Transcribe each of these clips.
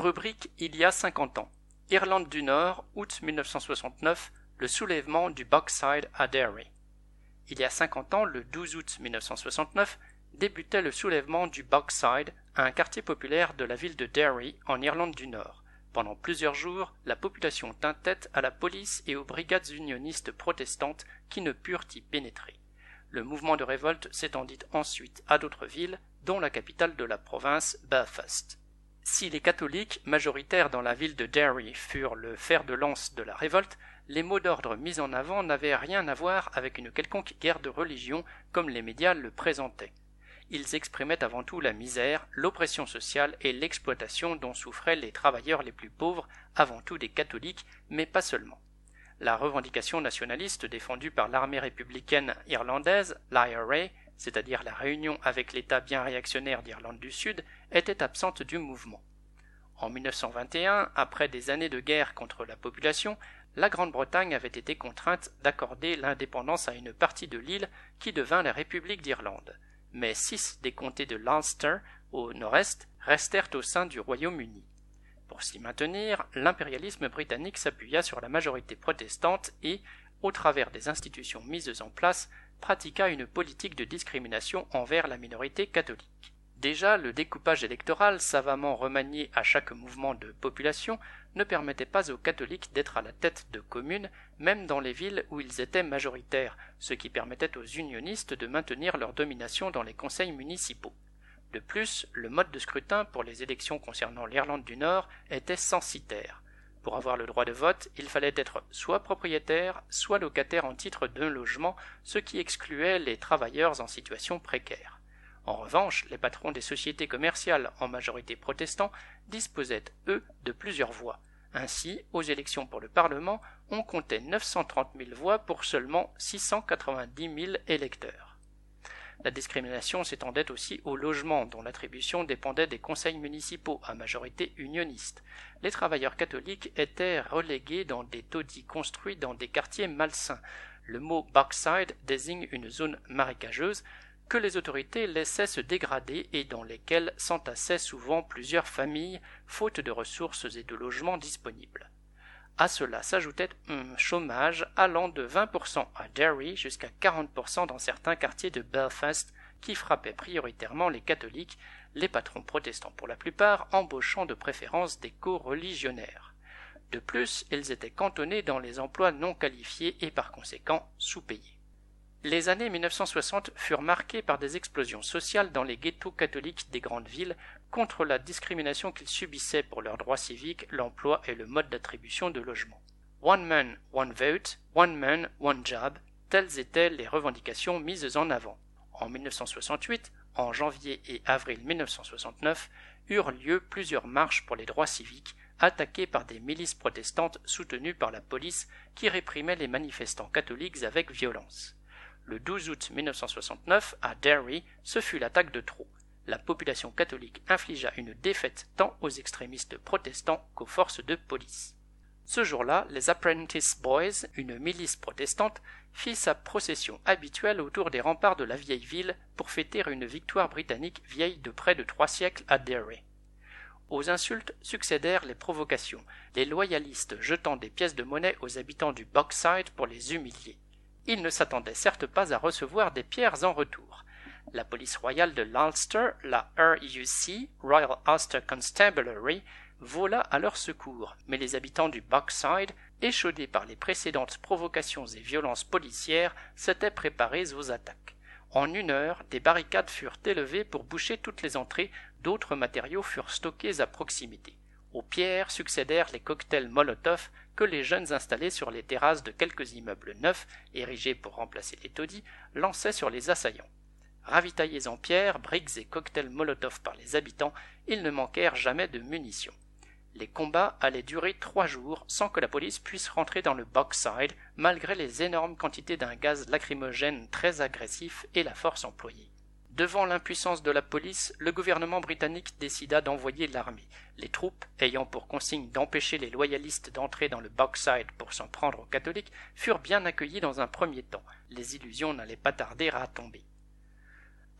Rubrique il y a 50 ans. Irlande du Nord, août 1969, le soulèvement du Bogside à Derry. Il y a 50 ans, le 12 août 1969, débutait le soulèvement du Bogside, un quartier populaire de la ville de Derry, en Irlande du Nord. Pendant plusieurs jours, la population tint tête à la police et aux brigades unionistes protestantes qui ne purent y pénétrer. Le mouvement de révolte s'étendit ensuite à d'autres villes, dont la capitale de la province, Belfast. Si les catholiques, majoritaires dans la ville de Derry, furent le fer de lance de la révolte, les mots d'ordre mis en avant n'avaient rien à voir avec une quelconque guerre de religion comme les médias le présentaient. Ils exprimaient avant tout la misère, l'oppression sociale et l'exploitation dont souffraient les travailleurs les plus pauvres, avant tout des catholiques, mais pas seulement. La revendication nationaliste défendue par l'armée républicaine irlandaise, l'IRA, c'est-à-dire la réunion avec l'État bien réactionnaire d'Irlande du Sud, était absente du mouvement. En 1921, après des années de guerre contre la population, la Grande-Bretagne avait été contrainte d'accorder l'indépendance à une partie de l'île qui devint la République d'Irlande. Mais 6 des comtés de l'Ulster, au nord-est, restèrent au sein du Royaume-Uni. Pour s'y maintenir, l'impérialisme britannique s'appuya sur la majorité protestante et, au travers des institutions mises en place, pratiqua une politique de discrimination envers la minorité catholique. Déjà, le découpage électoral savamment remanié à chaque mouvement de population ne permettait pas aux catholiques d'être à la tête de communes, même dans les villes où ils étaient majoritaires, ce qui permettait aux unionistes de maintenir leur domination dans les conseils municipaux. De plus, le mode de scrutin pour les élections concernant l'Irlande du Nord était censitaire. Pour avoir le droit de vote, il fallait être soit propriétaire, soit locataire en titre d'un logement, ce qui excluait les travailleurs en situation précaire. En revanche, les patrons des sociétés commerciales, en majorité protestants, disposaient, eux, de plusieurs voix. Ainsi, aux élections pour le Parlement, on comptait 930 000 voix pour seulement 690 000 électeurs. La discrimination s'étendait aussi au logement, dont l'attribution dépendait des conseils municipaux à majorité unioniste. Les travailleurs catholiques étaient relégués dans des taudis construits dans des quartiers malsains. Le mot « Bogside » désigne une zone marécageuse que les autorités laissaient se dégrader et dans lesquelles s'entassaient souvent plusieurs familles, faute de ressources et de logements disponibles. À cela s'ajoutait un chômage allant de 20% à Derry jusqu'à 40% dans certains quartiers de Belfast qui frappaient prioritairement les catholiques, les patrons protestants pour la plupart embauchant de préférence des co-religionnaires. De plus, ils étaient cantonnés dans les emplois non qualifiés et par conséquent sous-payés. Les années 1960 furent marquées par des explosions sociales dans les ghettos catholiques des grandes villes contre la discrimination qu'ils subissaient pour leurs droits civiques, l'emploi et le mode d'attribution de logement. One man, one vote, one man, one job, telles étaient les revendications mises en avant. En 1968, en janvier et avril 1969, eurent lieu plusieurs marches pour les droits civiques, attaquées par des milices protestantes soutenues par la police qui réprimaient les manifestants catholiques avec violence. Le 12 août 1969, à Derry, ce fut l'attaque de trop. La population catholique infligea une défaite tant aux extrémistes protestants qu'aux forces de police. Ce jour-là, les Apprentice Boys, une milice protestante, fit sa procession habituelle autour des remparts de la vieille ville pour fêter une victoire britannique vieille de près de 3 siècles à Derry. Aux insultes succédèrent les provocations, les loyalistes jetant des pièces de monnaie aux habitants du Bogside pour les humilier. Ils ne s'attendaient certes pas à recevoir des pierres en retour. La police royale de l'Ulster, la RUC, Royal Ulster Constabulary, vola à leur secours, mais les habitants du Bogside, échaudés par les précédentes provocations et violences policières, s'étaient préparés aux attaques. En 1 heure, des barricades furent élevées pour boucher toutes les entrées, d'autres matériaux furent stockés à proximité. Aux pierres succédèrent les cocktails Molotov que les jeunes installés sur les terrasses de quelques immeubles neufs, érigés pour remplacer les taudis, lançaient sur les assaillants. Ravitaillés en pierres, briques et cocktails Molotov par les habitants, ils ne manquèrent jamais de munitions. Les combats allaient durer 3 jours sans que la police puisse rentrer dans le Bogside, malgré les énormes quantités d'un gaz lacrymogène très agressif et la force employée. Devant l'impuissance de la police, le gouvernement britannique décida d'envoyer l'armée. Les troupes, ayant pour consigne d'empêcher les loyalistes d'entrer dans le Bogside pour s'en prendre aux catholiques, furent bien accueillis dans un premier temps. Les illusions n'allaient pas tarder à tomber.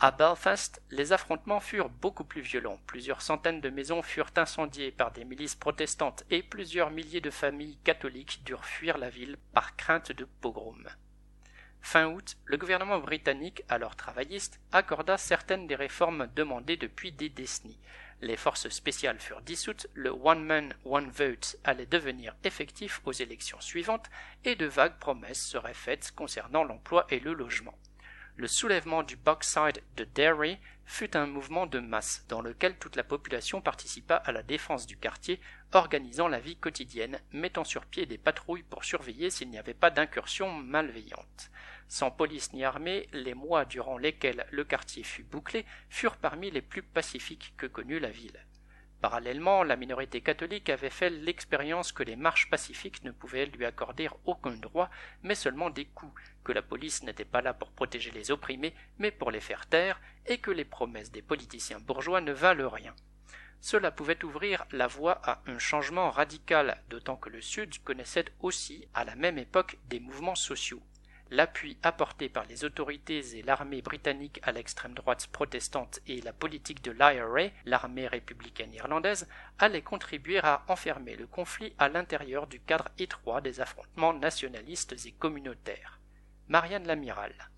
À Belfast, les affrontements furent beaucoup plus violents. Plusieurs centaines de maisons furent incendiées par des milices protestantes et plusieurs milliers de familles catholiques durent fuir la ville par crainte de pogrom. Fin août, le gouvernement britannique, alors travailliste, accorda certaines des réformes demandées depuis des décennies. Les forces spéciales furent dissoutes, le One Man, One Vote allait devenir effectif aux élections suivantes et de vagues promesses seraient faites concernant l'emploi et le logement. Le soulèvement du Bogside de Derry fut un mouvement de masse dans lequel toute la population participa à la défense du quartier, organisant la vie quotidienne, mettant sur pied des patrouilles pour surveiller s'il n'y avait pas d'incursions malveillantes. Sans police ni armée, les mois durant lesquels le quartier fut bouclé furent parmi les plus pacifiques que connut la ville. Parallèlement, la minorité catholique avait fait l'expérience que les marches pacifiques ne pouvaient lui accorder aucun droit, mais seulement des coups, que la police n'était pas là pour protéger les opprimés, mais pour les faire taire, et que les promesses des politiciens bourgeois ne valent rien. Cela pouvait ouvrir la voie à un changement radical, d'autant que le Sud connaissait aussi, à la même époque, des mouvements sociaux. L'appui apporté par les autorités et l'armée britannique à l'extrême droite protestante et la politique de l'IRA, l'armée républicaine irlandaise, allaient contribuer à enfermer le conflit à l'intérieur du cadre étroit des affrontements nationalistes et communautaires. Marianne Lamiral.